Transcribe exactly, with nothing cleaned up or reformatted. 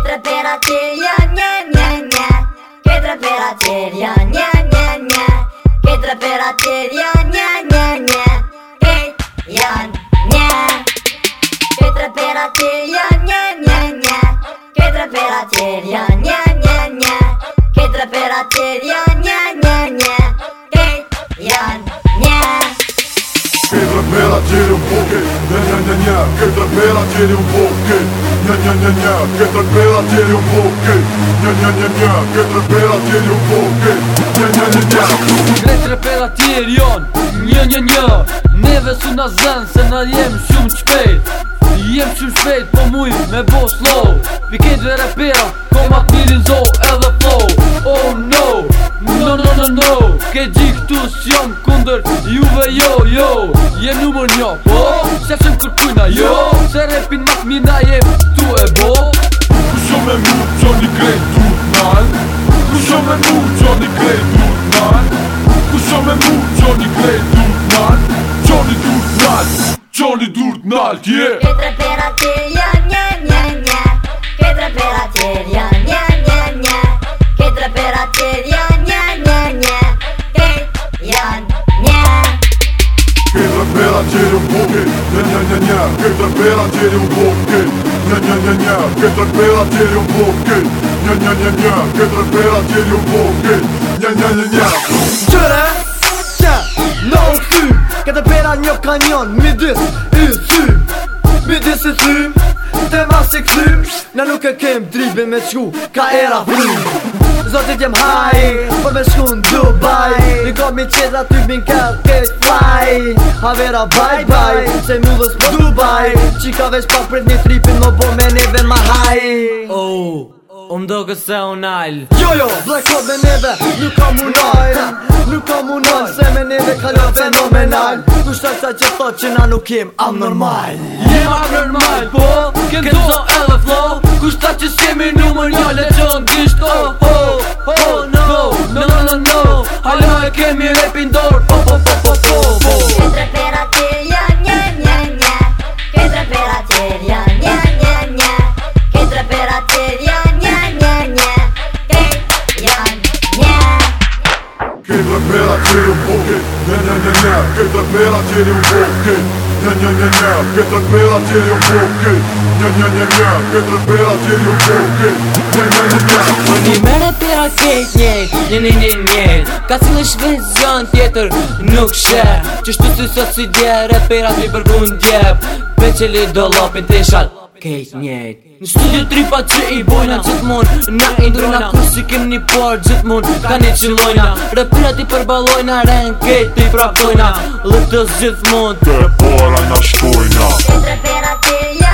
Ketra pera tirja nje nje nje. Ketra pera tirja nje nje nje. Ketra pera tirja nje nje nje. Kejt jan nje. Ketra pera tirja nje nje nje. Ketra pera tirja nje nje nje. Ketra pera tirja nje nje nje. Kejt jan nje. Ketra pera tiri un poche, nja nja nja nja. Ketra pera tiri un poche, nja nja nja nja. Ketra pera tiri un poche, nja nja nja nja. Ketra pera tiri un poche, nja nja nja nja. Ketra pera tiri jon, nja nja nja. Neve su na zën se na jem shumë shpejt. Jem shumë shpejt po muj me bo slow. Piket dhe rapera, koma t'mirin zo edhe flow. Oh no, no no no no. Ke gji këtu s'jom kunder juve jo jo. Jem numër njo, po se fshem kërkujna jo. Se repin mak mina jem tu e bo. Kusho me mu, Johnny Grey dur nal. Kusho me mu, Johnny Grey dur nal. Kusho me mu, Johnny Grey dur nal. Johnny dur nal, Johnny dur nal, yeah. Ketra pera tirja nje nje nje. Ketra pera tirja nje nje nje. Ketra pera tirja nje nje nje. Kejt jan nje. Ketra pera tiri un poche, nja nja nja nja. Ketra pera tiri un poche, nja nja nja nja. Ketra pera tiri un poche, nja nja nja nja. Ketra pera tiri un poche, nja nja nja nja. Qëre, që, në u thym. Ketra pera një kanjon, midis i thym. Midis i thym, te mas i këthym. Na nuk e kem dribin me qku, ka era frym. Zotit jem haj, por me shku në Dubai. Një kom i qedra ty bin kell, kesh fly. Havera bye bye, se mullës për Dubai. Qika veç pa prit një tripin, më bo me neve ma haj. Oh, o mdo këse unal. Jo jo, black hot me neve, nuk kam unal. Nuk kam unal, se me neve kalon fenomenal. Kushtar sa që thot që na nuk jem abnormal. Jem abnormal, po, kem zo edhe flow. Kushtar që s'kemi numër një le qon gisht. Oh, oh, oh, no, no, no, no, no. Hala e kemi repin dor, po, po, po, po, po, po. Ketra pera tirja nje nje nje. Ketra pera tirja nje nje nje. Ketra pera tirja nje nje nje. Kejt jan nje. Ketra pera tiri un poche, nja nja nja nja. Ketra pera tiri un poche, nja nja nja nja. Ketra pera tiri un poche, nja nja nja nja. Ketra pera tiri un poche, nja nja nja nja. Një mere pera kejt njejt, një një një njejt. Ka cilë shvizion tjetër nuk shep. Qështu si sot si dje, reperat mi përgu ndjep. Peqeli do lopin të shal kejt njejt. Në studio tripa që i bojna gjithmon. Na indrojna kur si kem një par gjithmon. Ka një qilojna, reperat i përbalojna. Ren kejt i praptojna, lëtës gjithmon. Te para na shkojna. Ketra pera tirja